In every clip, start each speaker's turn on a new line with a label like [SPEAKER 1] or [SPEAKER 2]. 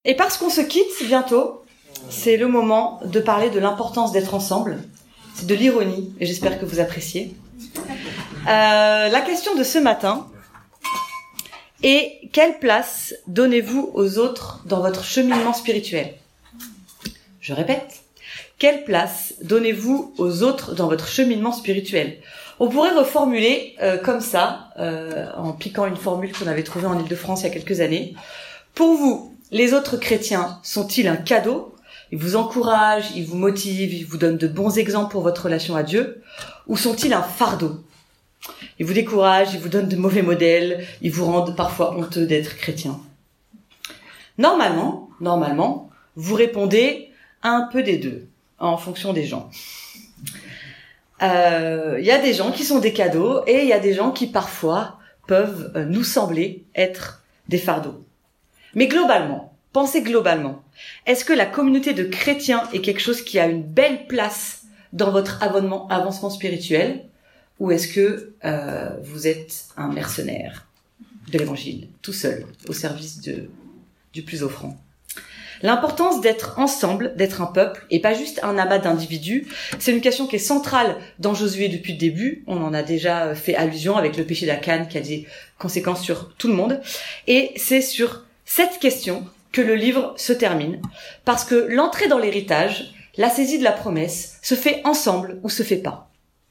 [SPEAKER 1] Et parce qu'on se quitte bientôt, c'est le moment de parler de l'importance d'être ensemble. C'est de l'ironie, et j'espère que vous appréciez. La question de ce matin est: quelle place donnez-vous aux autres dans votre cheminement spirituel? Je répète, quelle place donnez-vous aux autres dans votre cheminement spirituel? On pourrait reformuler comme ça, en piquant une formule qu'on avait trouvée en Île-de-France il y a quelques années. Pour vous, les autres chrétiens sont-ils un cadeau? Ils vous encouragent, ils vous motivent, ils vous donnent de bons exemples pour votre relation à Dieu? Ou sont-ils un fardeau? Ils vous découragent, ils vous donnent de mauvais modèles, ils vous rendent parfois honteux d'être chrétien. Normalement, vous répondez un peu des deux, en fonction des gens. Il y a des gens qui sont des cadeaux et il y a des gens qui parfois peuvent nous sembler être des fardeaux. Mais globalement, pensez globalement, est-ce que la communauté de chrétiens est quelque chose qui a une belle place dans votre avancement spirituel, ou est-ce que vous êtes un mercenaire de l'évangile, tout seul, au service du plus offrant? L'importance d'être ensemble, d'être un peuple, et pas juste un amas d'individus, c'est une question qui est centrale dans Josué depuis le début. On en a déjà fait allusion avec le péché d'Akan qui a des conséquences sur tout le monde. Et c'est sur cette question que le livre se termine, parce que l'entrée dans l'héritage, la saisie de la promesse, se fait ensemble ou se fait pas.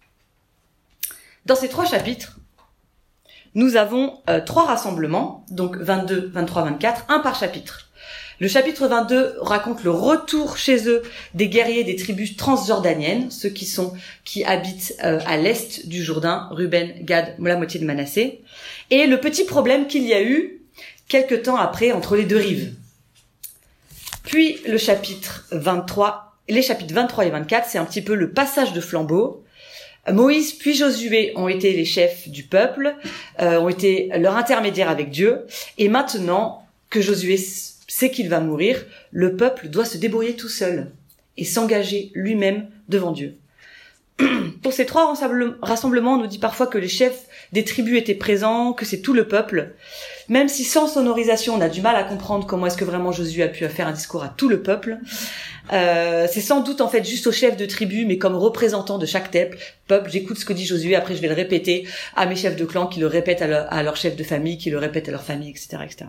[SPEAKER 1] Dans ces 3 chapitres, nous avons 3 rassemblements, donc 22, 23, 24, un par chapitre. Le chapitre 22 raconte le retour chez eux des guerriers des tribus transjordaniennes, ceux qui habitent à l'est du Jourdain, Ruben, Gad, la moitié de Manassé, et le petit problème qu'il y a eu quelque temps après entre les deux rives. Puis le chapitre 23, les chapitres 23 et 24, c'est un petit peu le passage de flambeau. Moïse puis Josué ont été les chefs du peuple, ont été leur intermédiaire avec Dieu, et maintenant que Josué sait qu'il va mourir, le peuple doit se débrouiller tout seul et s'engager lui-même devant Dieu. Pour ces 3 rassemblements, on nous dit parfois que les chefs des tribus étaient présents, que c'est tout le peuple. Même si sans sonorisation, on a du mal à comprendre comment est-ce que vraiment Josué a pu faire un discours à tout le peuple. C'est sans doute en fait juste aux chefs de tribu, mais comme représentant de chaque peuple, j'écoute ce que dit Josué, après je vais le répéter à mes chefs de clan, qui le répètent à leurs chefs de famille, qui le répètent à leur famille, etc., etc.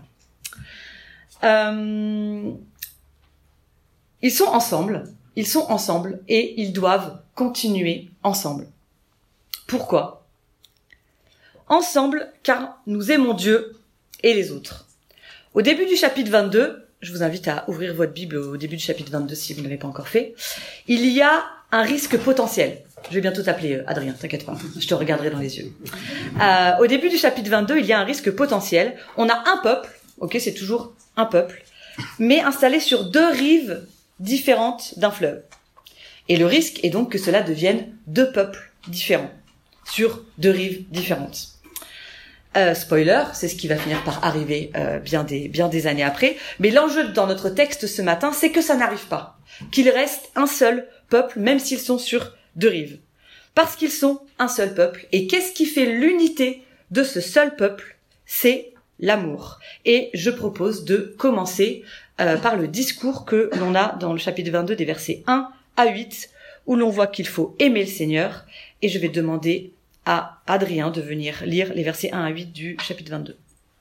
[SPEAKER 1] Ils sont ensemble et ils doivent continuer ensemble. Pourquoi? Ensemble, car nous aimons Dieu et les autres. Au début du chapitre 22, je vous invite à ouvrir votre Bible au début du chapitre 22 si vous ne l'avez pas encore fait, il y a un risque potentiel. Je vais bientôt t'appeler Adrien, t'inquiète pas, je te regarderai dans les yeux. Au début du chapitre 22, il y a un risque potentiel. On a un peuple, ok, c'est toujours un peuple, mais installé sur 2 rives différentes d'un fleuve. Et le risque est donc que cela devienne 2 peuples différents, sur 2 rives différentes. Spoiler, c'est ce qui va finir par arriver bien des années après. Mais l'enjeu dans notre texte ce matin, c'est que ça n'arrive pas. Qu'il reste un seul peuple, même s'ils sont sur 2 rives. Parce qu'ils sont un seul peuple. Et qu'est-ce qui fait l'unité de ce seul peuple? C'est l'amour. Et je propose de commencer par le discours que l'on a dans le chapitre 22 des versets 1 à 8, où l'on voit qu'il faut aimer le Seigneur. Et je vais demander à Adrien de venir lire les versets 1 à 8 du chapitre 22.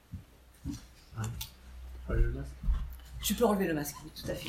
[SPEAKER 1] Tu peux enlever le masque, tout à fait.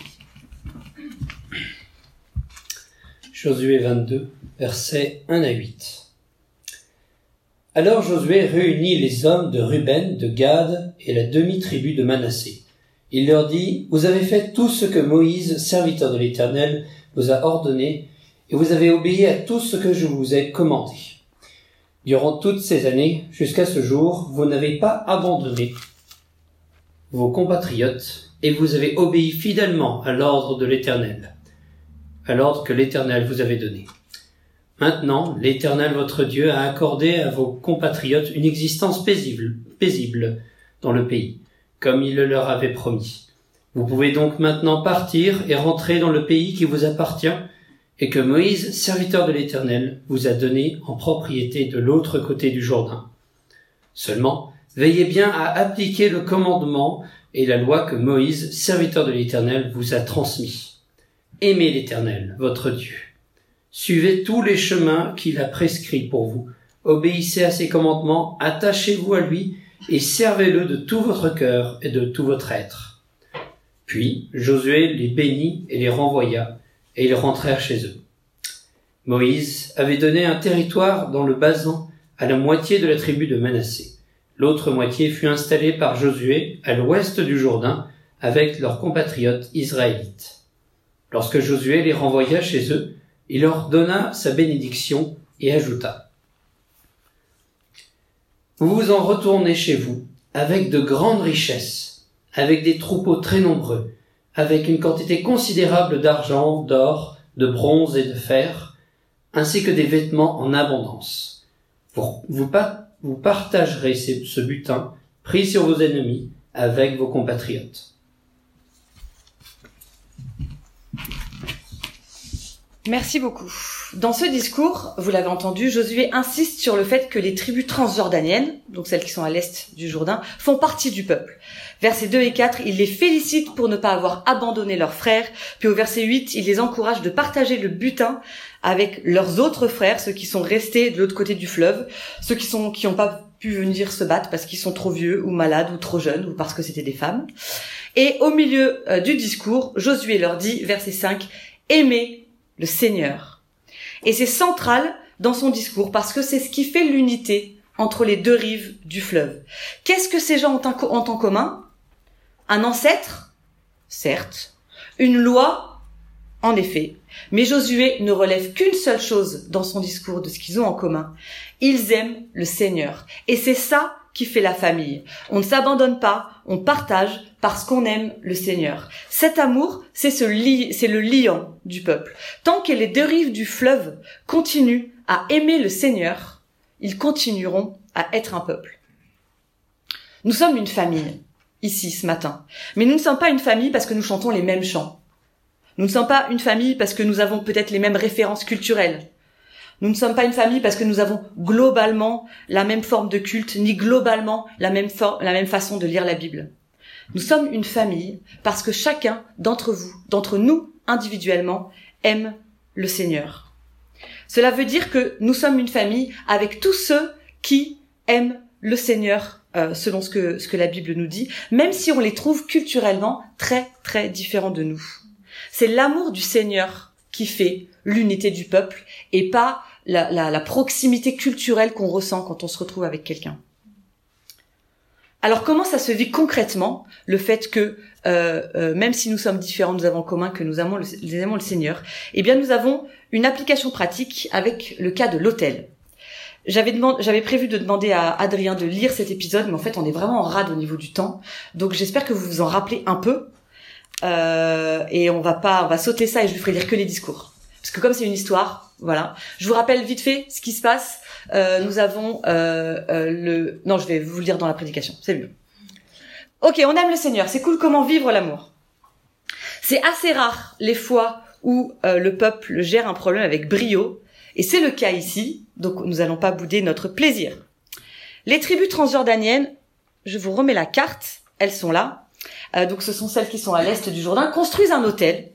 [SPEAKER 2] Josué 22, versets 1 à 8. Alors Josué réunit les hommes de Ruben, de Gad et la demi-tribu de Manassé. Il leur dit: Vous avez fait tout ce que Moïse, serviteur de l'Éternel, vous a ordonné, et vous avez obéi à tout ce que je vous ai commandé. Durant toutes ces années, jusqu'à ce jour, vous n'avez pas abandonné vos compatriotes, et vous avez obéi fidèlement à l'ordre de l'Éternel, à l'ordre que l'Éternel vous avait donné. Maintenant, l'Éternel votre Dieu a accordé à vos compatriotes une existence paisible dans le pays, comme il le leur avait promis. Vous pouvez donc maintenant partir et rentrer dans le pays qui vous appartient, et que Moïse, serviteur de l'Éternel, vous a donné en propriété de l'autre côté du Jourdain. Seulement, veillez bien à appliquer le commandement et la loi que Moïse, serviteur de l'Éternel, vous a transmise. Aimez l'Éternel, votre Dieu. Suivez tous les chemins qu'il a prescrits pour vous. Obéissez à ses commandements, attachez-vous à lui et servez-le de tout votre cœur et de tout votre être. Puis Josué les bénit et les renvoya, et ils rentrèrent chez eux. Moïse avait donné un territoire dans le Basan à la moitié de la tribu de Manassé. L'autre moitié fut installée par Josué à l'ouest du Jourdain avec leurs compatriotes israélites. Lorsque Josué les renvoya chez eux, il leur donna sa bénédiction et ajouta : « Vous vous en retournez chez vous avec de grandes richesses, avec des troupeaux très nombreux, avec une quantité considérable d'argent, d'or, de bronze et de fer, ainsi que des vêtements en abondance. Vous partagerez ce butin pris sur vos ennemis avec vos compatriotes. »
[SPEAKER 1] Merci beaucoup. Dans ce discours, vous l'avez entendu, Josué insiste sur le fait que les tribus transjordaniennes, donc celles qui sont à l'est du Jourdain, font partie du peuple. Versets 2 et 4, il les félicite pour ne pas avoir abandonné leurs frères. Puis au verset 8, il les encourage de partager le butin avec leurs autres frères, ceux qui sont restés de l'autre côté du fleuve, ceux qui n'ont pas pu venir se battre parce qu'ils sont trop vieux ou malades ou trop jeunes ou parce que c'était des femmes. Et au milieu du discours, Josué leur dit, verset 5, « Aimez le Seigneur ». Et c'est central dans son discours parce que c'est ce qui fait l'unité entre les deux rives du fleuve. Qu'est-ce que ces gens ont en commun ? Un ancêtre ? Certes. Une loi ? En effet. Mais Josué ne relève qu'une seule chose dans son discours de ce qu'ils ont en commun. Ils aiment le Seigneur. Et c'est ça qui fait la famille. On ne s'abandonne pas, on partage parce qu'on aime le Seigneur. Cet amour, c'est le liant du peuple. Tant que les deux rives du fleuve continuent à aimer le Seigneur, ils continueront à être un peuple. Nous sommes une famille, ici, ce matin. Mais nous ne sommes pas une famille parce que nous chantons les mêmes chants. Nous ne sommes pas une famille parce que nous avons peut-être les mêmes références culturelles. Nous ne sommes pas une famille parce que nous avons globalement la même forme de culte, ni globalement la même façon de lire la Bible. Nous sommes une famille parce que chacun d'entre nous, individuellement, aime le Seigneur. Cela veut dire que nous sommes une famille avec tous ceux qui aiment le Seigneur, selon ce que la Bible nous dit, même si on les trouve culturellement très, très différents de nous. C'est l'amour du Seigneur qui fait l'unité du peuple et pas la proximité culturelle qu'on ressent quand on se retrouve avec quelqu'un. Alors comment ça se vit concrètement, le fait que même si nous sommes différents, nous avons en commun que nous aimons le Seigneur? Eh bien nous avons une application pratique avec le cas de l'autel. J'avais prévu de demander à Adrien de lire cet épisode, mais en fait on est vraiment en rade au niveau du temps, donc j'espère que vous vous en rappelez un peu. Et on va sauter ça et je lui ferai lire que les discours. Parce que comme c'est une histoire, voilà. Je vous rappelle vite fait ce qui se passe. Nous avons non, je vais vous le dire dans la prédication, c'est mieux. Ok, on aime le Seigneur, c'est cool. Comment vivre l'amour? C'est assez rare les fois où le peuple gère un problème avec brio, et c'est le cas ici, donc nous allons pas bouder notre plaisir. Les tribus transjordaniennes, je vous remets la carte, elles sont là. Donc ce sont celles qui sont à l'est du Jourdain, construisent un autel.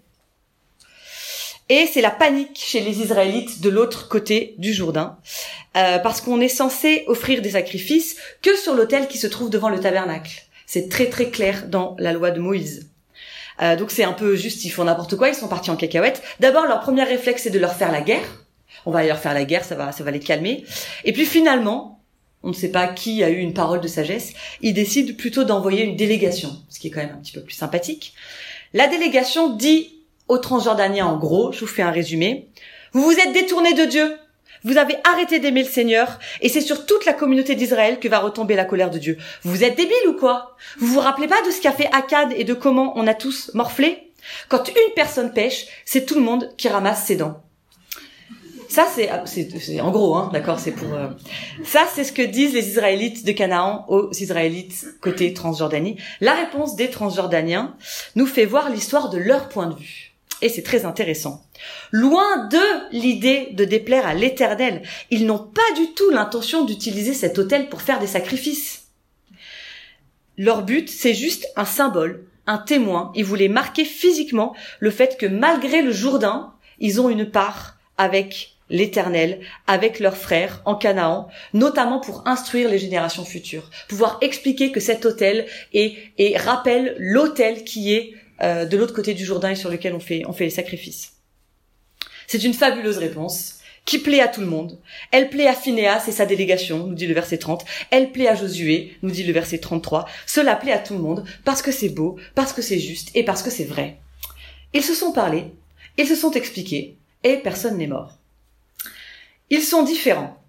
[SPEAKER 1] Et c'est la panique chez les Israélites de l'autre côté du Jourdain, parce qu'on est censé offrir des sacrifices que sur l'autel qui se trouve devant le tabernacle. C'est très très clair dans la loi de Moïse. Donc c'est un peu juste, ils font n'importe quoi, ils sont partis en cacahuète. D'abord, leur premier réflexe, c'est de leur faire la guerre. On va aller leur faire la guerre, ça va les calmer. Et puis finalement, on ne sait pas qui a eu une parole de sagesse, ils décident plutôt d'envoyer une délégation, ce qui est quand même un petit peu plus sympathique. La délégation dit aux Transjordaniens, en gros, je vous fais un résumé, vous vous êtes détournés de Dieu, vous avez arrêté d'aimer le Seigneur, et c'est sur toute la communauté d'Israël que va retomber la colère de Dieu. Vous êtes débiles ou quoi? Vous vous rappelez pas de ce qu'a fait Akad et de comment on a tous morflé? Quand une personne pêche, c'est tout le monde qui ramasse ses dents. Ça, c'est en gros, hein, d'accord, c'est pour... Ça, c'est ce que disent les Israélites de Canaan aux Israélites côté Transjordanie. La réponse des Transjordaniens nous fait voir l'histoire de leur point de vue. Et c'est très intéressant. Loin de l'idée de déplaire à l'Éternel, ils n'ont pas du tout l'intention d'utiliser cet autel pour faire des sacrifices. Leur but, c'est juste un symbole, un témoin. Ils voulaient marquer physiquement le fait que malgré le Jourdain, ils ont une part avec l'Éternel, avec leurs frères en Canaan, notamment pour instruire les générations futures, pouvoir expliquer que cet autel et rappelle l'autel qui est de l'autre côté du Jourdain et sur lequel on fait les sacrifices. C'est une fabuleuse réponse qui plaît à tout le monde. Elle plaît à Phinéas et sa délégation, nous dit le verset 30. Elle plaît à Josué, nous dit le verset 33. Cela plaît à tout le monde parce que c'est beau, parce que c'est juste et parce que c'est vrai. Ils se sont parlé, ils se sont expliqués et personne n'est mort. Ils sont différents.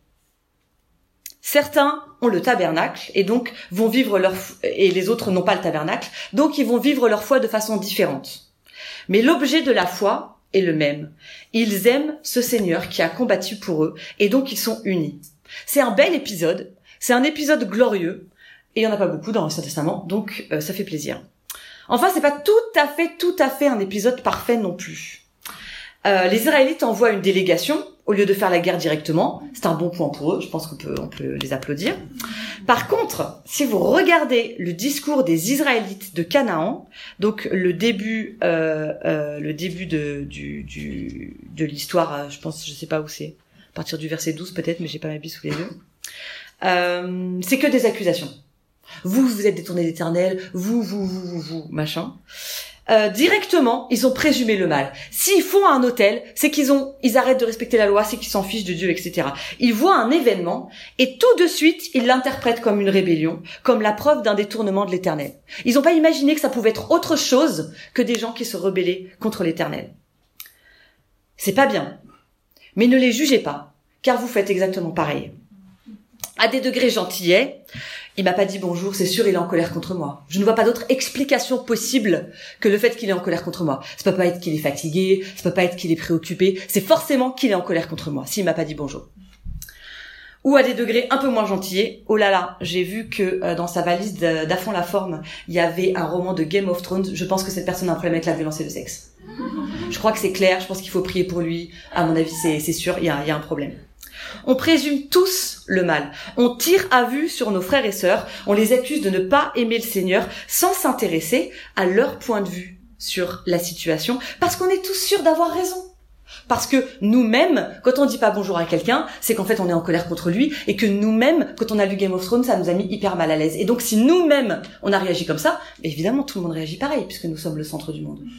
[SPEAKER 1] Certains ont le tabernacle et donc vont vivre et les autres n'ont pas le tabernacle, donc ils vont vivre leur foi de façon différente. Mais l'objet de la foi est le même. Ils aiment ce Seigneur qui a combattu pour eux et donc ils sont unis. C'est un bel épisode, c'est un épisode glorieux et il y en a pas beaucoup dans l'Ancien Testament, donc ça fait plaisir. Enfin, c'est pas tout à fait un épisode parfait non plus. Les Israélites envoient une délégation au lieu de faire la guerre directement. C'est un bon point pour eux, je pense qu'on peut les applaudir. Par contre, si vous regardez le discours des Israélites de Canaan, donc le début de l'histoire, je pense, je sais pas où c'est, à partir du verset 12 peut-être, mais j'ai pas ma Bible sous les yeux, c'est que des accusations. Vous êtes détournés d'l'Éternel, vous, machin. Directement, ils ont présumé le mal. S'ils font un autel, c'est ils arrêtent de respecter la loi, c'est qu'ils s'en fichent de Dieu, etc. Ils voient un événement et tout de suite, ils l'interprètent comme une rébellion, comme la preuve d'un détournement de l'Éternel. Ils n'ont pas imaginé que ça pouvait être autre chose que des gens qui se rebellaient contre l'Éternel. C'est pas bien. Mais ne les jugez pas, car vous faites exactement pareil. À des degrés gentillets, il m'a pas dit bonjour, c'est sûr, il est en colère contre moi. Je ne vois pas d'autre explication possible que le fait qu'il est en colère contre moi. Ça peut pas être qu'il est fatigué, ça peut pas être qu'il est préoccupé, c'est forcément qu'il est en colère contre moi, s'il m'a pas dit bonjour. Ou à des degrés un peu moins gentillets, oh là là, j'ai vu que dans sa valise d'À fond la forme, il y avait un roman de Game of Thrones, je pense que cette personne a un problème avec la violence et le sexe. Je crois que c'est clair, je pense qu'il faut prier pour lui, à mon avis c'est sûr, il y a un problème. On présume tous le mal. On tire à vue sur nos frères et sœurs. On les accuse de ne pas aimer le Seigneur sans s'intéresser à leur point de vue sur la situation parce qu'on est tous sûrs d'avoir raison. Parce que nous-mêmes, quand on dit pas bonjour à quelqu'un, c'est qu'en fait on est en colère contre lui et que nous-mêmes, quand on a lu Game of Thrones, ça nous a mis hyper mal à l'aise. Et donc si nous-mêmes on a réagi comme ça, évidemment tout le monde réagit pareil puisque nous sommes le centre du monde.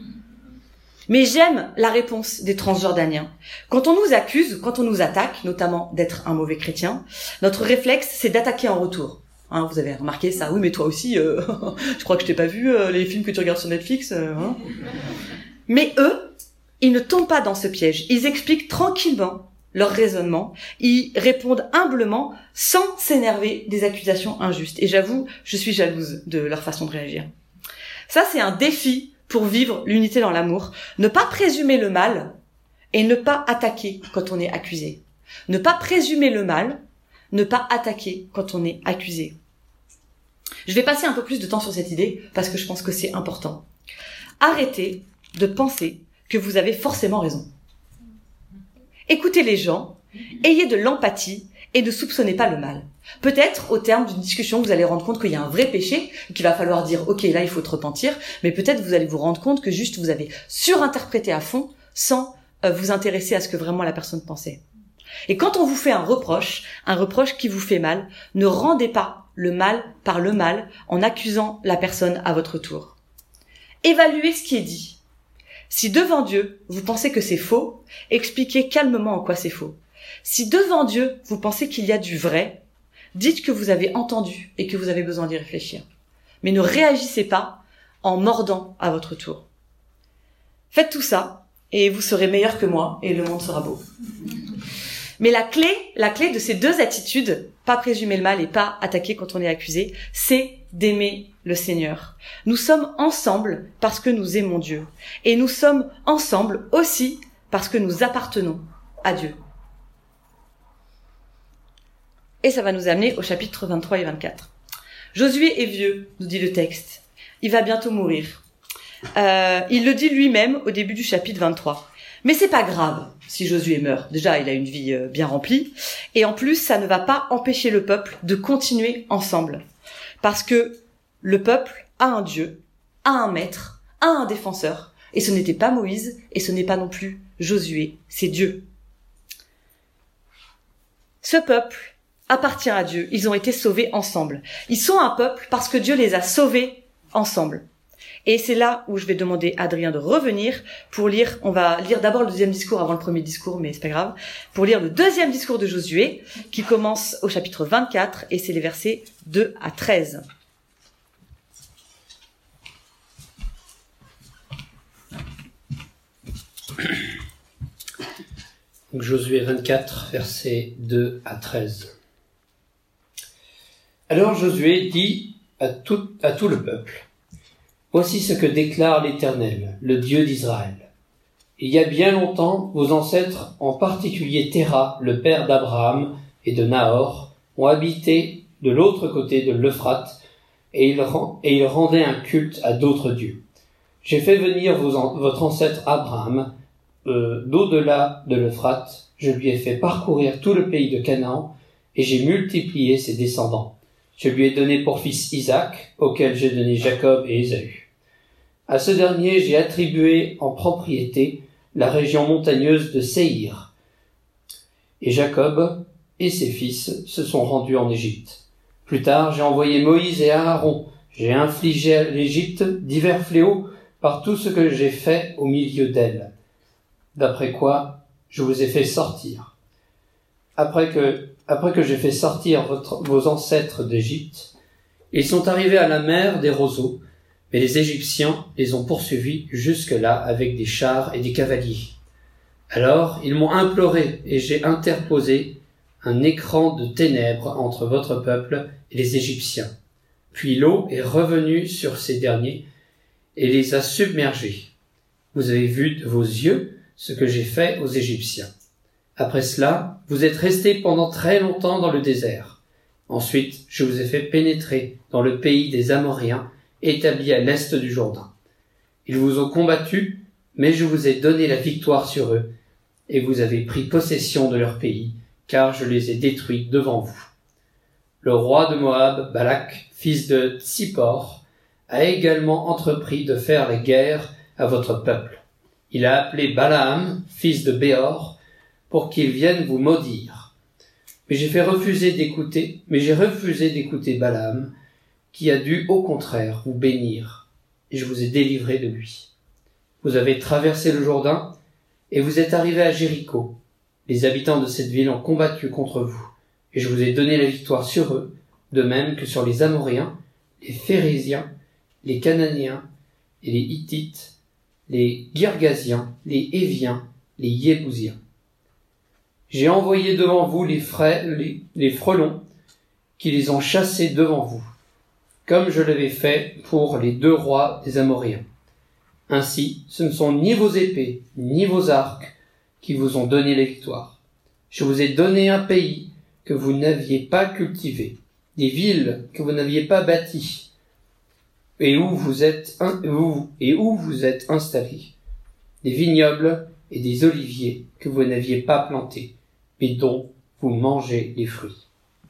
[SPEAKER 1] Mais j'aime la réponse des Transjordaniens. Quand on nous accuse, quand on nous attaque, notamment d'être un mauvais chrétien, notre réflexe, c'est d'attaquer en retour. Hein, vous avez remarqué ça? Oui, mais toi aussi, je crois que je t'ai pas vu les films que tu regardes sur Netflix. Hein. Mais eux, ils ne tombent pas dans ce piège. Ils expliquent tranquillement leur raisonnement. Ils répondent humblement, sans s'énerver des accusations injustes. Et j'avoue, je suis jalouse de leur façon de réagir. Ça, c'est un défi pour vivre l'unité dans l'amour, ne pas présumer le mal et ne pas attaquer quand on est accusé. Ne pas présumer le mal, ne pas attaquer quand on est accusé. Je vais passer un peu plus de temps sur cette idée parce que je pense que c'est important. Arrêtez de penser que vous avez forcément raison. Écoutez les gens, ayez de l'empathie et ne soupçonnez pas le mal. Peut-être, au terme d'une discussion, vous allez rendre compte qu'il y a un vrai péché, qu'il va falloir dire, ok, là, il faut te repentir, mais peut-être vous allez vous rendre compte que juste vous avez surinterprété à fond, sans vous intéresser à ce que vraiment la personne pensait. Et quand on vous fait un reproche qui vous fait mal, ne rendez pas le mal par le mal en accusant la personne à votre tour. Évaluez ce qui est dit. Si devant Dieu, vous pensez que c'est faux, expliquez calmement en quoi c'est faux. Si devant Dieu, vous pensez qu'il y a du vrai, dites que vous avez entendu et que vous avez besoin d'y réfléchir. Mais ne réagissez pas en mordant à votre tour. Faites tout ça et vous serez meilleur que moi et le monde sera beau. Mais la clé de ces deux attitudes, pas présumer le mal et pas attaquer quand on est accusé, c'est d'aimer le Seigneur. Nous sommes ensemble parce que nous aimons Dieu. Et nous sommes ensemble aussi parce que nous appartenons à Dieu. Et ça va nous amener au chapitre 23 et 24. Josué est vieux, nous dit le texte. Il va bientôt mourir. Il le dit lui-même au début du chapitre 23. Mais c'est pas grave si Josué meurt. Déjà, il a une vie bien remplie. Et en plus, ça ne va pas empêcher le peuple de continuer ensemble. Parce que Le peuple a un Dieu, a un maître, a un défenseur. Et ce n'était pas Moïse, et ce n'est pas non plus Josué, c'est Dieu. Ce peuple appartient à Dieu. Ils ont été sauvés ensemble. Ils sont un peuple parce que Dieu les a sauvés ensemble. Et c'est là où je vais demander à Adrien de revenir pour lire, on va lire d'abord le deuxième discours avant le premier discours, mais c'est pas grave, pour lire le deuxième discours de Josué, qui commence au chapitre 24, et c'est les versets 2 à 13.
[SPEAKER 2] Donc Josué 24, versets 2 à 13. Alors Josué dit à tout le peuple, « Voici ce que déclare l'Éternel, le Dieu d'Israël. Il y a bien longtemps, vos ancêtres, en particulier Téra, le père d'Abraham et de Nahor, ont habité de l'autre côté de l'Euphrate, et ils rendaient un culte à d'autres dieux. J'ai fait venir votre ancêtre Abraham d'au-delà de l'Euphrate, je lui ai fait parcourir tout le pays de Canaan, et j'ai multiplié ses descendants. Je lui ai donné pour fils Isaac, auquel j'ai donné Jacob et Ésaü. À ce dernier, j'ai attribué en propriété la région montagneuse de Séhir. Et Jacob et ses fils se sont rendus en Égypte. Plus tard, j'ai envoyé Moïse et Aaron. J'ai infligé à l'Égypte divers fléaux par tout ce que j'ai fait au milieu d'elle. D'après quoi, je vous ai fait sortir. Après que j'ai fait sortir vos ancêtres d'Égypte, ils sont arrivés à la mer des roseaux, mais les Égyptiens les ont poursuivis jusque-là avec des chars et des cavaliers. Alors ils m'ont imploré et j'ai interposé un écran de ténèbres entre votre peuple et les Égyptiens. Puis l'eau est revenue sur ces derniers et les a submergés. Vous avez vu de vos yeux ce que j'ai fait aux Égyptiens. Après cela, vous êtes restés pendant très longtemps dans le désert. Ensuite, je vous ai fait pénétrer dans le pays des Amoréens, établi à l'est du Jourdain. Ils vous ont combattus, mais je vous ai donné la victoire sur eux, et vous avez pris possession de leur pays, car je les ai détruits devant vous. Le roi de Moab, Balak, fils de Tsippor, a également entrepris de faire la guerre à votre peuple. Il a appelé Balaam, fils de Béor, pour qu'il vienne vous maudire. Mais j'ai refusé d'écouter Balaam, qui a dû au contraire vous bénir, et je vous ai délivré de lui. Vous avez traversé le Jourdain, et vous êtes arrivés à Jéricho. Les habitants de cette ville ont combattu contre vous, et je vous ai donné la victoire sur eux, de même que sur les Amoréens, les Phérésiens, les Cananéens et les Hittites, les Girgasiens, les Éviens, les Yébousiens. J'ai envoyé devant vous les frelons qui les ont chassés devant vous, comme je l'avais fait pour les 2 rois des Amoréens. Ainsi, ce ne sont ni vos épées, ni vos arcs qui vous ont donné la victoire. Je vous ai donné un pays que vous n'aviez pas cultivé, des villes que vous n'aviez pas bâties, et où vous êtes installés, des vignobles et des oliviers que vous n'aviez pas plantés, mais dont vous mangez les fruits.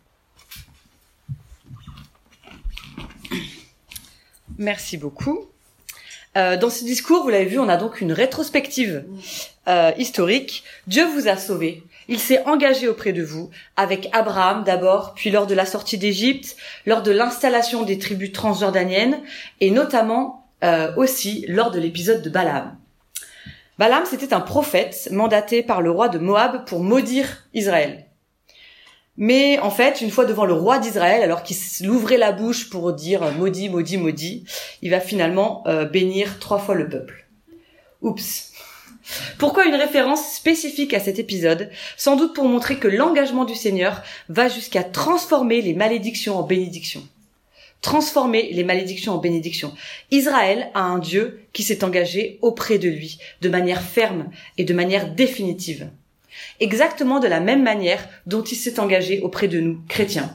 [SPEAKER 1] Merci beaucoup. Dans ce discours, vous l'avez vu, on a donc une rétrospective historique. Dieu vous a sauvés. Il s'est engagé auprès de vous, avec Abraham d'abord, puis lors de la sortie d'Égypte, lors de l'installation des tribus transjordaniennes, et notamment aussi lors de l'épisode de Balaam. Balaam, c'était un prophète mandaté par le roi de Moab pour maudire Israël. Mais en fait, une fois devant le roi d'Israël, alors qu'il ouvrait la bouche pour dire « maudit, maudit, maudit », il va finalement bénir 3 fois le peuple. Oups. Pourquoi une référence spécifique à cet épisode? Sans doute pour montrer que l'engagement du Seigneur va jusqu'à transformer les malédictions en bénédictions. Transformer les malédictions en bénédictions. Israël a un Dieu qui s'est engagé auprès de lui, de manière ferme et de manière définitive. Exactement de la même manière dont il s'est engagé auprès de nous, chrétiens.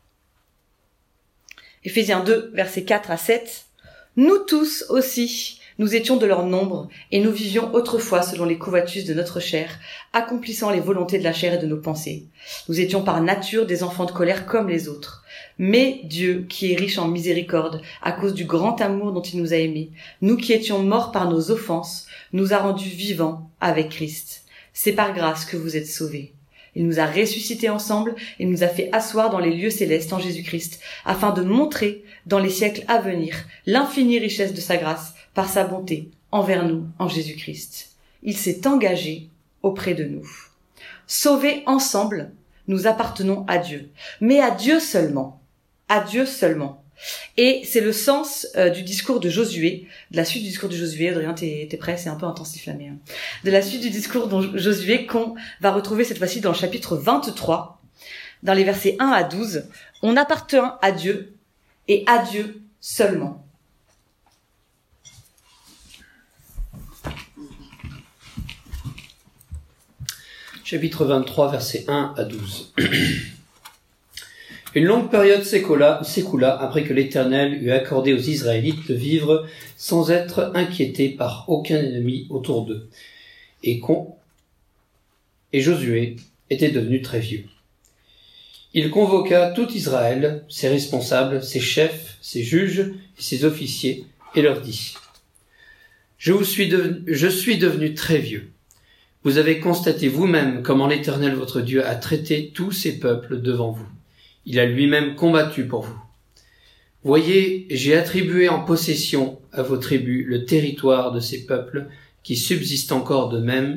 [SPEAKER 1] Éphésiens 2, versets 4 à 7. Nous tous aussi, Nous étions de leur nombre, et nous vivions autrefois selon les convoitises de notre chair, accomplissant les volontés de la chair et de nos pensées. Nous étions par nature des enfants de colère comme les autres. Mais Dieu, qui est riche en miséricorde, à cause du grand amour dont il nous a aimés, nous qui étions morts par nos offenses, nous a rendus vivants avec Christ. C'est par grâce que vous êtes sauvés. Il nous a ressuscités ensemble et nous a fait asseoir dans les lieux célestes en Jésus-Christ, afin de montrer, dans les siècles à venir, l'infinie richesse de sa grâce, par sa bonté, envers nous, en Jésus-Christ. Il s'est engagé auprès de nous. Sauvés ensemble, nous appartenons à Dieu. Mais à Dieu seulement. À Dieu seulement. Et c'est le sens du discours de Josué, de la suite du discours de Josué. Adrien, t'es prêt? C'est un peu intensif là, mais de la suite du discours de Josué qu'on va retrouver cette fois-ci dans le chapitre 23, dans les versets 1 à 12. On appartient à Dieu et à Dieu seulement.
[SPEAKER 2] Chapitre 23, versets 1 à 12. Une longue période s'écoula après que l'Éternel eut accordé aux Israélites de vivre sans être inquiétés par aucun ennemi autour d'eux. Et Josué était devenu très vieux. Il convoqua tout Israël, ses responsables, ses chefs, ses juges et ses officiers, et leur dit : Je suis devenu très vieux. Vous avez constaté vous-même comment l'Éternel votre Dieu a traité tous ces peuples devant vous. Il a lui-même combattu pour vous. Voyez, j'ai attribué en possession à vos tribus le territoire de ces peuples qui subsistent encore, de même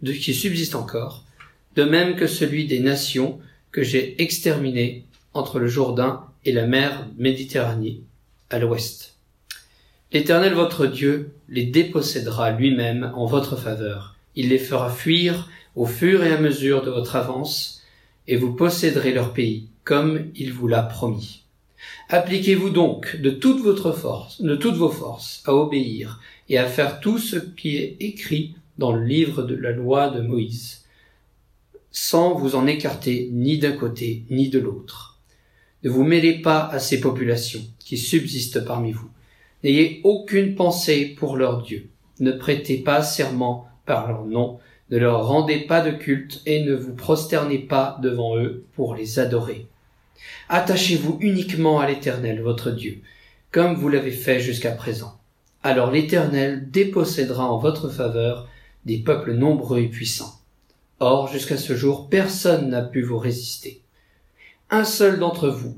[SPEAKER 2] que celui des nations que j'ai exterminées entre le Jourdain et la mer Méditerranée à l'ouest. L'Éternel votre Dieu les dépossédera lui-même en votre faveur. Il les fera fuir au fur et à mesure de votre avance, et vous posséderez leur pays, comme il vous l'a promis. Appliquez-vous donc de toute vos forces à obéir et à faire tout ce qui est écrit dans le livre de la loi de Moïse, sans vous en écarter ni d'un côté ni de l'autre. Ne vous mêlez pas à ces populations qui subsistent parmi vous. N'ayez aucune pensée pour leur Dieu. Ne prêtez pas serment par leur nom. Ne leur rendez pas de culte et ne vous prosternez pas devant eux pour les adorer. Attachez-vous uniquement à l'Éternel, votre Dieu, comme vous l'avez fait jusqu'à présent. Alors l'Éternel dépossédera en votre faveur des peuples nombreux et puissants. Or, jusqu'à ce jour, personne n'a pu vous résister. Un seul d'entre vous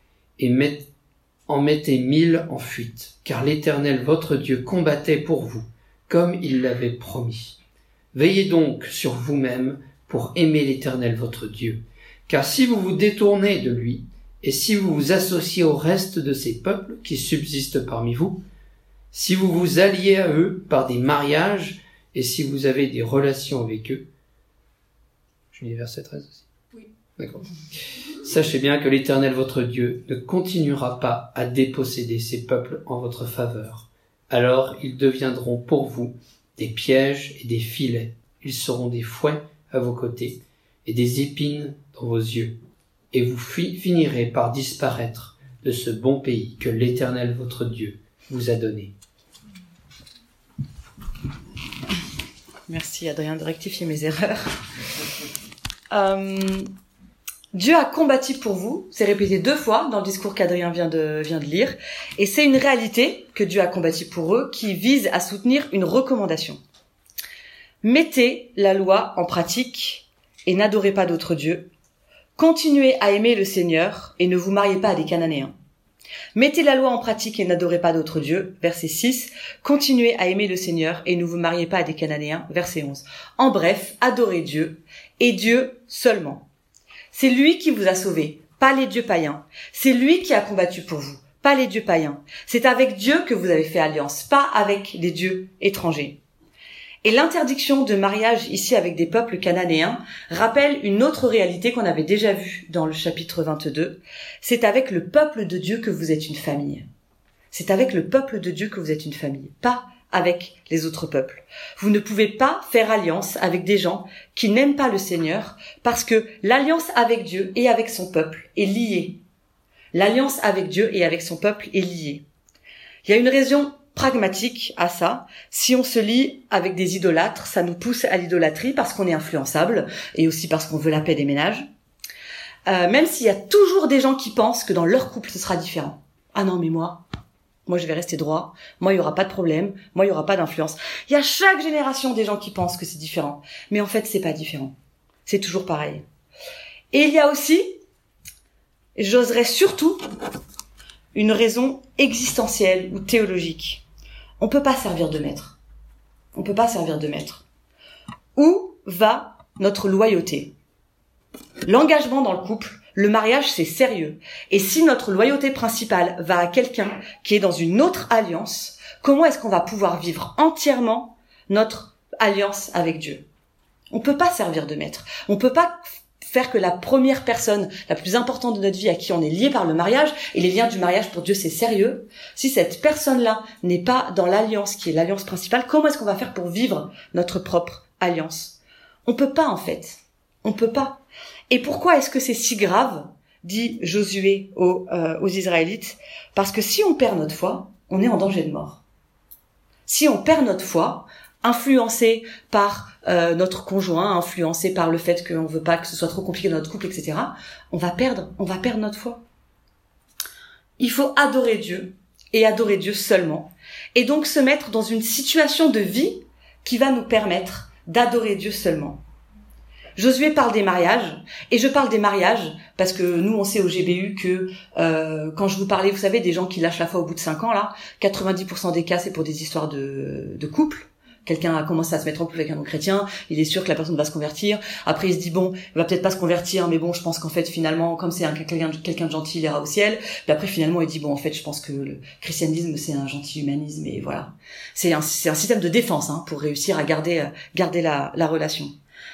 [SPEAKER 2] en mettait 1000 en fuite, car l'Éternel, votre Dieu, combattait pour vous, comme il l'avait promis. Veillez donc sur vous-même pour aimer l'Éternel votre Dieu, car si vous vous détournez de lui, et si vous vous associez au reste de ces peuples qui subsistent parmi vous, si vous vous alliez à eux par des mariages, et si vous avez des relations avec eux, je lis verset 13 aussi. Oui. D'accord. Sachez bien que l'Éternel votre Dieu ne continuera pas à déposséder ces peuples en votre faveur. Alors ils deviendront pour vous des pièges et des filets. Ils seront des fouets à vos côtés et des épines dans vos yeux. Et vous finirez par disparaître de ce bon pays que l'Éternel votre Dieu vous a donné.
[SPEAKER 1] Merci Adrien de rectifier mes erreurs. Dieu a combattu pour vous, c'est répété 2 fois dans le discours qu'Adrien vient de lire, et c'est une réalité que Dieu a combattu pour eux qui vise à soutenir une recommandation. Mettez la loi en pratique et n'adorez pas d'autres dieux. Continuez à aimer le Seigneur et ne vous mariez pas à des Cananéens. Mettez la loi en pratique et n'adorez pas d'autres dieux. Verset 6. Continuez à aimer le Seigneur et ne vous mariez pas à des Cananéens. Verset 11. En bref, adorez Dieu et Dieu seulement. C'est lui qui vous a sauvés, pas les dieux païens. C'est lui qui a combattu pour vous, pas les dieux païens. C'est avec Dieu que vous avez fait alliance, pas avec des dieux étrangers. Et l'interdiction de mariage ici avec des peuples cananéens rappelle une autre réalité qu'on avait déjà vue dans le chapitre 22. C'est avec le peuple de Dieu que vous êtes une famille. C'est avec le peuple de Dieu que vous êtes une famille, pas avec les autres peuples. Vous ne pouvez pas faire alliance avec des gens qui n'aiment pas le Seigneur parce que l'alliance avec Dieu et avec son peuple est liée. L'alliance avec Dieu et avec son peuple est liée. Il y a une raison pragmatique à ça. Si on se lie avec des idolâtres, ça nous pousse à l'idolâtrie parce qu'on est influençable et aussi parce qu'on veut la paix des ménages. Même s'il y a toujours des gens qui pensent que dans leur couple ce sera différent. Ah non, mais moi je vais rester droit. Moi, il y aura pas de problème. Moi, il y aura pas d'influence. Il y a chaque génération des gens qui pensent que c'est différent. Mais en fait, c'est pas différent. C'est toujours pareil. Et il y a aussi, j'oserais surtout, une raison existentielle ou théologique. On peut pas servir de maître. On peut pas servir de maître. Où va notre loyauté? L'engagement dans le couple, le mariage, c'est sérieux. Et si notre loyauté principale va à quelqu'un qui est dans une autre alliance, comment est-ce qu'on va pouvoir vivre entièrement notre alliance avec Dieu? On peut pas servir de maître. On peut pas faire que la première personne, la plus importante de notre vie, à qui on est lié par le mariage, et les liens du mariage pour Dieu c'est sérieux, si cette personne-là n'est pas dans l'alliance qui est l'alliance principale, comment est-ce qu'on va faire pour vivre notre propre alliance? On peut pas en fait. On peut pas. Et pourquoi est-ce que c'est si grave, dit Josué aux Israélites? Parce que si on perd notre foi, on est en danger de mort. Si on perd notre foi, influencé par notre conjoint, influencé par le fait qu'on veut pas que ce soit trop compliqué dans notre couple, etc., on va perdre notre foi. Il faut adorer Dieu, et adorer Dieu seulement, et donc se mettre dans une situation de vie qui va nous permettre d'adorer Dieu seulement. Josué parle des mariages, et je parle des mariages parce que nous on sait au GBU que quand je vous parlais, vous savez, des gens qui lâchent la foi au bout de 5 ans, là, 90% des cas c'est pour des histoires de couple. Quelqu'un a commencé à se mettre en couple avec un non-chrétien, il est sûr que la personne va se convertir. Après, il se dit bon, il va peut-être pas se convertir, mais bon, je pense qu'en fait, finalement, comme c'est quelqu'un de gentil, il ira au ciel. Puis après, finalement, il dit bon, en fait, je pense que le christianisme, c'est un gentil humanisme, et voilà. C'est un système de défense, pour réussir à garder la relation.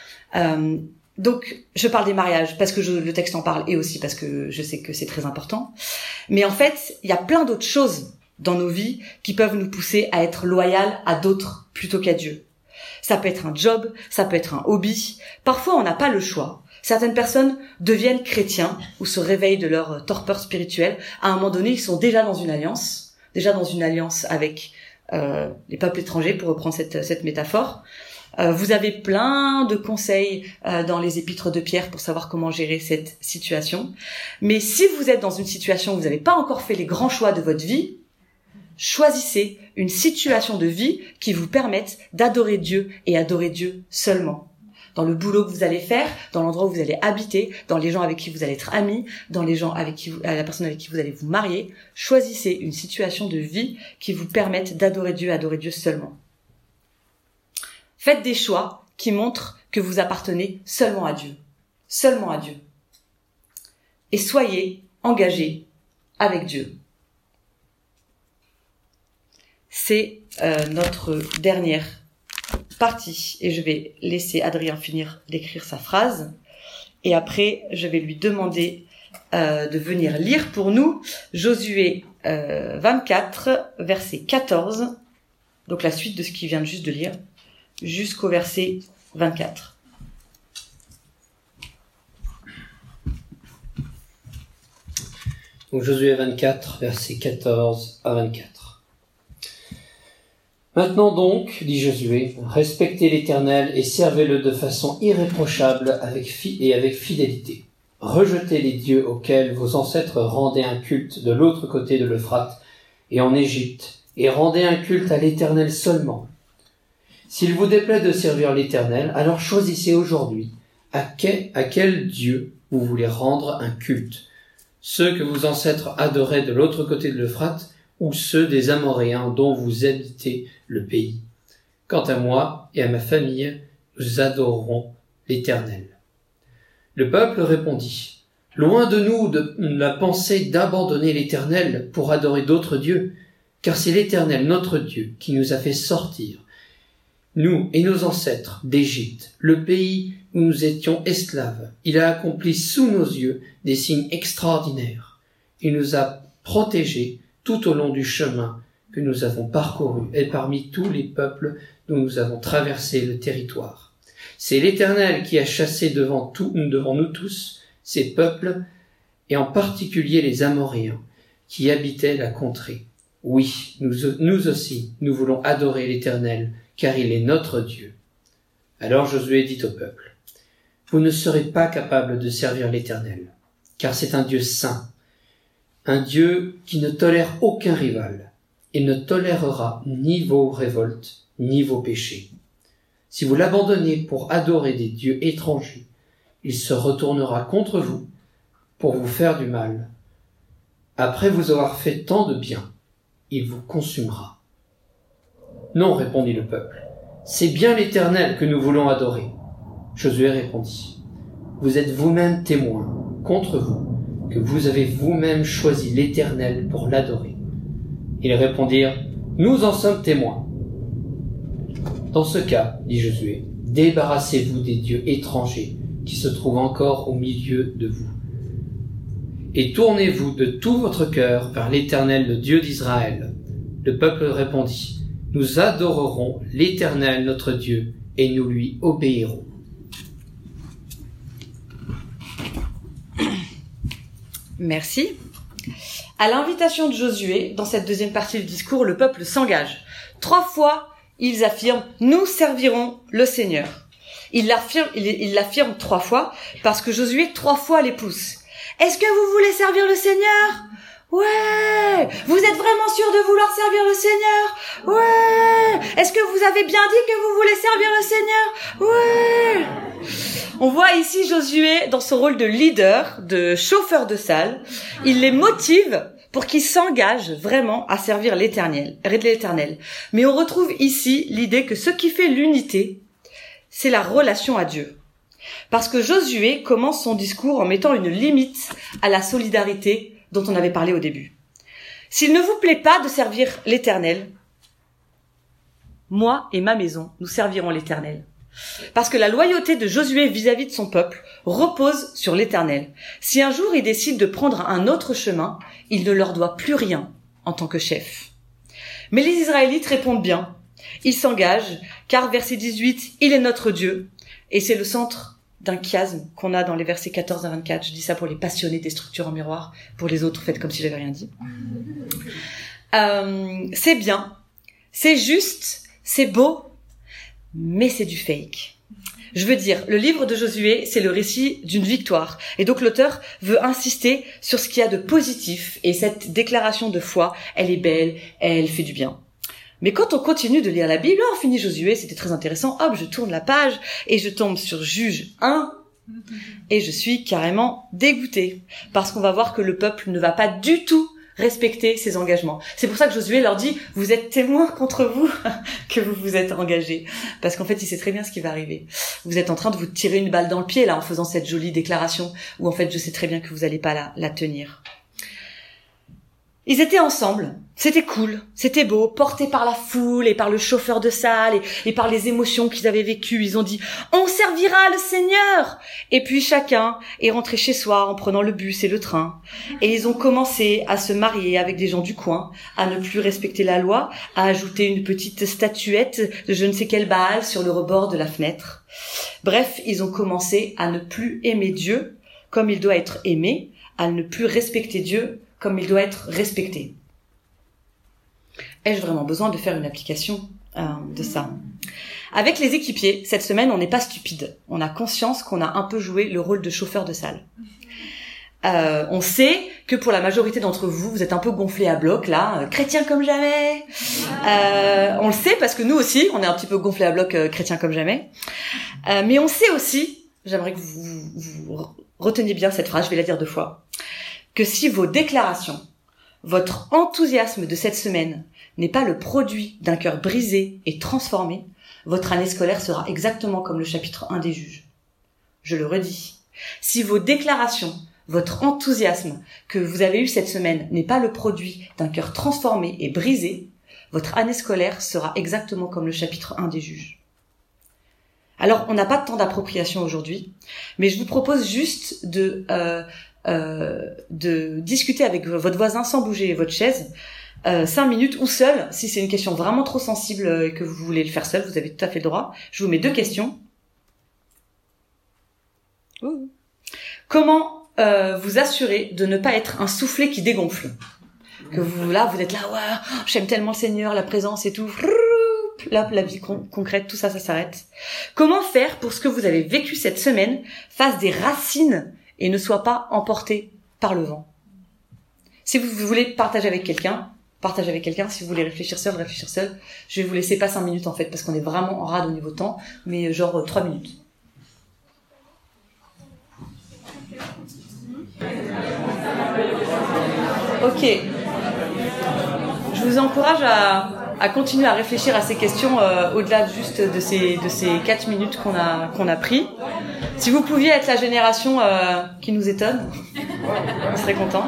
[SPEAKER 1] Donc, je parle des mariages parce que le texte en parle, et aussi parce que je sais que c'est très important. Mais en fait, il y a plein d'autres choses dans nos vies qui peuvent nous pousser à être loyal à d'autres plutôt qu'à Dieu. Ça peut être un job, ça peut être un hobby. Parfois, on n'a pas le choix. Certaines personnes deviennent chrétiens ou se réveillent de leur torpeur spirituelle. À un moment donné, ils sont déjà dans une alliance avec les peuples étrangers, pour reprendre cette métaphore. Vous avez plein de conseils dans les épîtres de Pierre pour savoir comment gérer cette situation. Mais si vous êtes dans une situation où vous n'avez pas encore fait les grands choix de votre vie, choisissez une situation de vie qui vous permette d'adorer Dieu et adorer Dieu seulement. Dans le boulot que vous allez faire, dans l'endroit où vous allez habiter, dans les gens avec qui vous allez être amis, dans les gens la personne avec qui vous allez vous marier, choisissez une situation de vie qui vous permette d'adorer Dieu seulement. Faites des choix qui montrent que vous appartenez seulement à Dieu. Seulement à Dieu. Et soyez engagés avec Dieu. C'est notre dernière partie. Et je vais laisser Adrien finir d'écrire sa phrase. Et après, je vais lui demander de venir lire pour nous Josué 24, verset 14. Donc la suite de ce qu'il vient juste de lire, jusqu'au verset 24.
[SPEAKER 2] Donc Josué 24, versets 14 à 24. Maintenant donc, dit Josué, respectez l'Éternel et servez-le de façon irréprochable avec fidélité. Rejetez les dieux auxquels vos ancêtres rendaient un culte de l'autre côté de l'Euphrate et en Égypte, et rendez un culte à l'Éternel seulement. S'il vous déplaît de servir l'Éternel, alors choisissez aujourd'hui à quel Dieu vous voulez rendre un culte, ceux que vos ancêtres adoraient de l'autre côté de l'Euphrate ou ceux des Amoréens dont vous habitez le pays. Quant à moi et à ma famille, nous adorerons l'Éternel. Le peuple répondit, « Loin de nous la pensée d'abandonner l'Éternel pour adorer d'autres dieux, car c'est l'Éternel notre Dieu qui nous a fait sortir, nous et nos ancêtres d'Égypte, le pays où nous étions esclaves. Il a accompli sous nos yeux des signes extraordinaires. Il nous a protégés tout au long du chemin que nous avons parcouru et parmi tous les peuples dont nous avons traversé le territoire. C'est l'Éternel qui a chassé devant nous tous ces peuples, et en particulier les Amoréens, qui habitaient la contrée. Oui, nous aussi, nous voulons adorer l'Éternel, car il est notre Dieu. » Alors Josué dit au peuple, « Vous ne serez pas capables de servir l'Éternel, car c'est un Dieu saint, un Dieu qui ne tolère aucun rival. Il ne tolérera ni vos révoltes, ni vos péchés. Si vous l'abandonnez pour adorer des dieux étrangers, il se retournera contre vous pour vous faire du mal. Après vous avoir fait tant de bien, il vous consumera. » « Non, répondit le peuple, c'est bien l'Éternel que nous voulons adorer. » Josué répondit, « Vous êtes vous-même témoins contre vous, que vous avez vous-même choisi l'Éternel pour l'adorer. » Ils répondirent, « Nous en sommes témoins. » « Dans ce cas, dit Josué, débarrassez-vous des dieux étrangers qui se trouvent encore au milieu de vous. Et tournez-vous de tout votre cœur vers l'Éternel, le Dieu d'Israël. » Le peuple répondit, « Nous adorerons l'Éternel notre Dieu et nous lui obéirons. »
[SPEAKER 1] Merci. À l'invitation de Josué, dans cette deuxième partie du discours, le peuple s'engage. 3 fois, ils affirment « Nous servirons le Seigneur ». Ils l'affirment 3 fois parce que Josué 3 fois les pousse. « Est-ce que vous voulez servir le Seigneur ? Ouais. Vous êtes vraiment sûr de vouloir servir le Seigneur ? Ouais. Est-ce que vous avez bien dit que vous voulez servir le Seigneur ? Ouais. » On voit ici Josué dans son rôle de leader, de chauffeur de salle. Il les motive pour qu'ils s'engagent vraiment à servir l'Éternel. Mais on retrouve ici l'idée que ce qui fait l'unité, c'est la relation à Dieu. Parce que Josué commence son discours en mettant une limite à la solidarité dont on avait parlé au début. S'il ne vous plaît pas de servir l'Éternel, moi et ma maison, nous servirons l'Éternel. Parce que la loyauté de Josué vis-à-vis de son peuple repose sur l'Éternel. Si un jour il décide de prendre un autre chemin, il ne leur doit plus rien en tant que chef. Mais les Israélites répondent bien. Ils s'engagent, car verset 18, il est notre Dieu. Et c'est le centre d'un chiasme qu'on a dans les versets 14 à 24. Je dis ça pour les passionnés des structures en miroir. Pour les autres, faites comme si j'avais rien dit. C'est bien, c'est juste, c'est beau, mais c'est du fake. Je veux dire, le livre de Josué, c'est le récit d'une victoire. Et donc l'auteur veut insister sur ce qu'il y a de positif. Et cette déclaration de foi, elle est belle, elle fait du bien. Mais quand on continue de lire la Bible, on finit Josué, c'était très intéressant, hop, je tourne la page et je tombe sur Juge 1 et je suis carrément dégoûtée. Parce qu'on va voir que le peuple ne va pas du tout respecter ses engagements. C'est pour ça que Josué leur dit, vous êtes témoins contre vous que vous vous êtes engagés. Parce qu'en fait, il sait très bien ce qui va arriver. Vous êtes en train de vous tirer une balle dans le pied, là, en faisant cette jolie déclaration, où en fait, je sais très bien que vous n'allez pas la tenir. Ils étaient ensemble, c'était cool, c'était beau, portés par la foule et par le chauffeur de salle et par les émotions qu'ils avaient vécues. Ils ont dit « On servira le Seigneur !» Et puis chacun est rentré chez soi en prenant le bus et le train. Et ils ont commencé à se marier avec des gens du coin, à ne plus respecter la loi, à ajouter une petite statuette de je ne sais quel Baal sur le rebord de la fenêtre. Bref, ils ont commencé à ne plus aimer Dieu comme il doit être aimé, à ne plus respecter Dieu comme il doit être respecté. Ai-je vraiment besoin de faire une application de ça ? Avec les équipiers, cette semaine, on n'est pas stupide. On a conscience qu'on a un peu joué le rôle de chauffeur de salle. On sait que pour la majorité d'entre vous, vous êtes un peu gonflés à bloc, là, chrétiens comme jamais. On le sait parce que nous aussi, on est un petit peu gonflés à bloc, chrétiens comme jamais. Mais on sait aussi, j'aimerais que vous reteniez bien cette phrase, je vais la dire 2 fois, que si vos déclarations, votre enthousiasme de cette semaine n'est pas le produit d'un cœur brisé et transformé, votre année scolaire sera exactement comme le chapitre 1 des Juges. Je le redis. Si vos déclarations, votre enthousiasme que vous avez eu cette semaine n'est pas le produit d'un cœur transformé et brisé, votre année scolaire sera exactement comme le chapitre 1 des Juges. Alors, on n'a pas de temps d'appropriation aujourd'hui, mais je vous propose juste de discuter avec votre voisin sans bouger votre chaise, 5 minutes ou seul, si c'est une question vraiment trop sensible et que vous voulez le faire seul, vous avez tout à fait le droit. Je vous mets 2 questions. Comment vous assurer de ne pas être un soufflet qui dégonfle ? que vous êtes là, ouais, j'aime tellement le Seigneur, la présence et tout. Là, la vie concrète, tout ça, ça s'arrête. Comment faire pour ce que vous avez vécu cette semaine fasse des racines et ne soit pas emporté par le vent? Si vous voulez partager avec quelqu'un. Si vous voulez réfléchir seul. Je vais vous laisser pas 5 minutes en fait, parce qu'on est vraiment en rade au niveau temps, mais genre 3 minutes. Ok. Je vous encourage à continuer à réfléchir à ces questions au-delà juste de ces 4 minutes qu'on a pris. Si vous pouviez être la génération qui nous étonne, on serait content.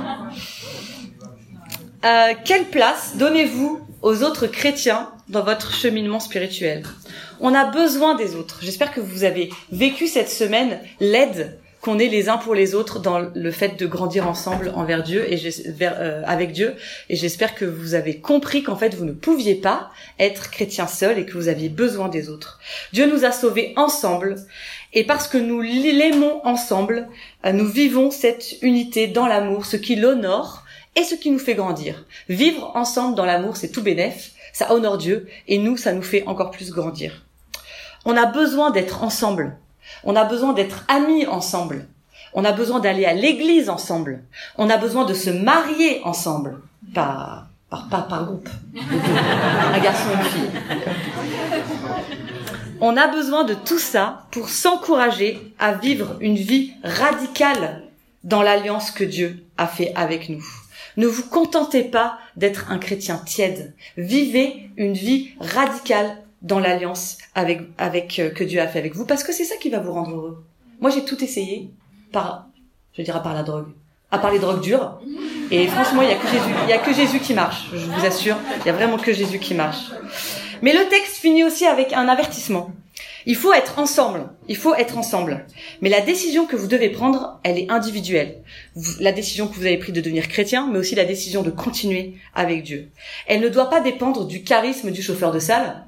[SPEAKER 1] Quelle place donnez-vous aux autres chrétiens dans votre cheminement spirituel? On a besoin des autres. J'espère que vous avez vécu cette semaine l'aide qu'on est les uns pour les autres dans le fait de grandir ensemble envers Dieu et avec Dieu. Et j'espère que vous avez compris qu'en fait vous ne pouviez pas être chrétien seul et que vous aviez besoin des autres. Dieu nous a sauvés ensemble et parce que nous l'aimons ensemble, nous vivons cette unité dans l'amour, ce qui l'honore et ce qui nous fait grandir. Vivre ensemble dans l'amour, c'est tout bénef, ça honore Dieu, et nous, ça nous fait encore plus grandir. On a besoin d'être ensemble. On a besoin d'être amis ensemble. On a besoin d'aller à l'église ensemble. On a besoin de se marier ensemble. Pas par groupe. Un garçon et une fille. On a besoin de tout ça pour s'encourager à vivre une vie radicale dans l'alliance que Dieu a fait avec nous. Ne vous contentez pas d'être un chrétien tiède. Vivez une vie radicale dans l'alliance que Dieu a fait avec vous, parce que c'est ça qui va vous rendre heureux. Moi, j'ai tout essayé à part la drogue, à part les drogues dures. Et franchement, il y a que Jésus qui marche. Je vous assure, il y a vraiment que Jésus qui marche. Mais le texte finit aussi avec un avertissement. Il faut être ensemble. Mais la décision que vous devez prendre, elle est individuelle. La décision que vous avez prise de devenir chrétien, mais aussi la décision de continuer avec Dieu. Elle ne doit pas dépendre du charisme du chauffeur de salle,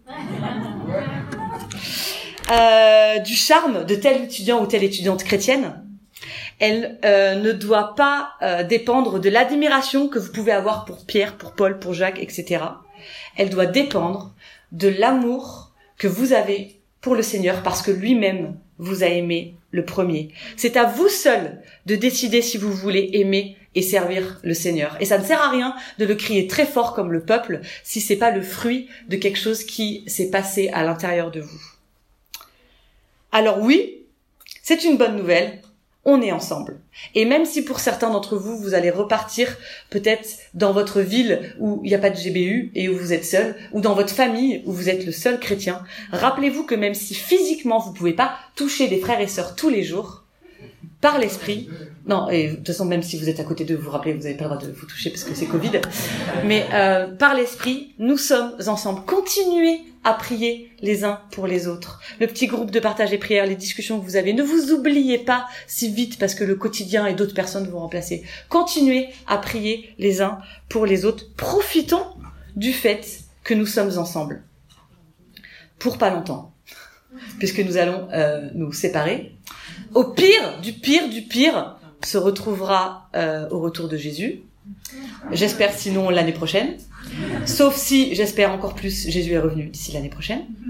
[SPEAKER 1] du charme de tel étudiant ou telle étudiante chrétienne. Elle ne doit pas dépendre de l'admiration que vous pouvez avoir pour Pierre, pour Paul, pour Jacques, etc. Elle doit dépendre de l'amour que vous avez pour le Seigneur, parce que lui-même vous a aimé le premier. C'est à vous seul de décider si vous voulez aimer et servir le Seigneur. Et ça ne sert à rien de le crier très fort comme le peuple si c'est pas le fruit de quelque chose qui s'est passé à l'intérieur de vous. Alors oui, c'est une bonne nouvelle. On est ensemble. Et même si pour certains d'entre vous, vous allez repartir peut-être dans votre ville où il n'y a pas de GBU et où vous êtes seul, ou dans votre famille où vous êtes le seul chrétien, rappelez-vous que même si physiquement vous pouvez pas toucher des frères et sœurs tous les jours, par l'esprit, non, et de toute façon même si vous êtes à côté d'eux, vous vous rappelez, vous n'avez pas le droit de vous toucher parce que c'est Covid, mais par l'esprit, nous sommes ensemble. Continuez à prier les uns pour les autres. Le petit groupe de partage et prière, les discussions que vous avez, ne vous oubliez pas si vite parce que le quotidien et d'autres personnes vont remplacer. Continuez à prier les uns pour les autres. Profitons du fait que nous sommes ensemble. Pour pas longtemps, puisque nous allons nous séparer. Au pire, du pire, se retrouvera au retour de Jésus. J'espère sinon l'année prochaine. Sauf si, j'espère encore plus, Jésus est revenu d'ici l'année prochaine.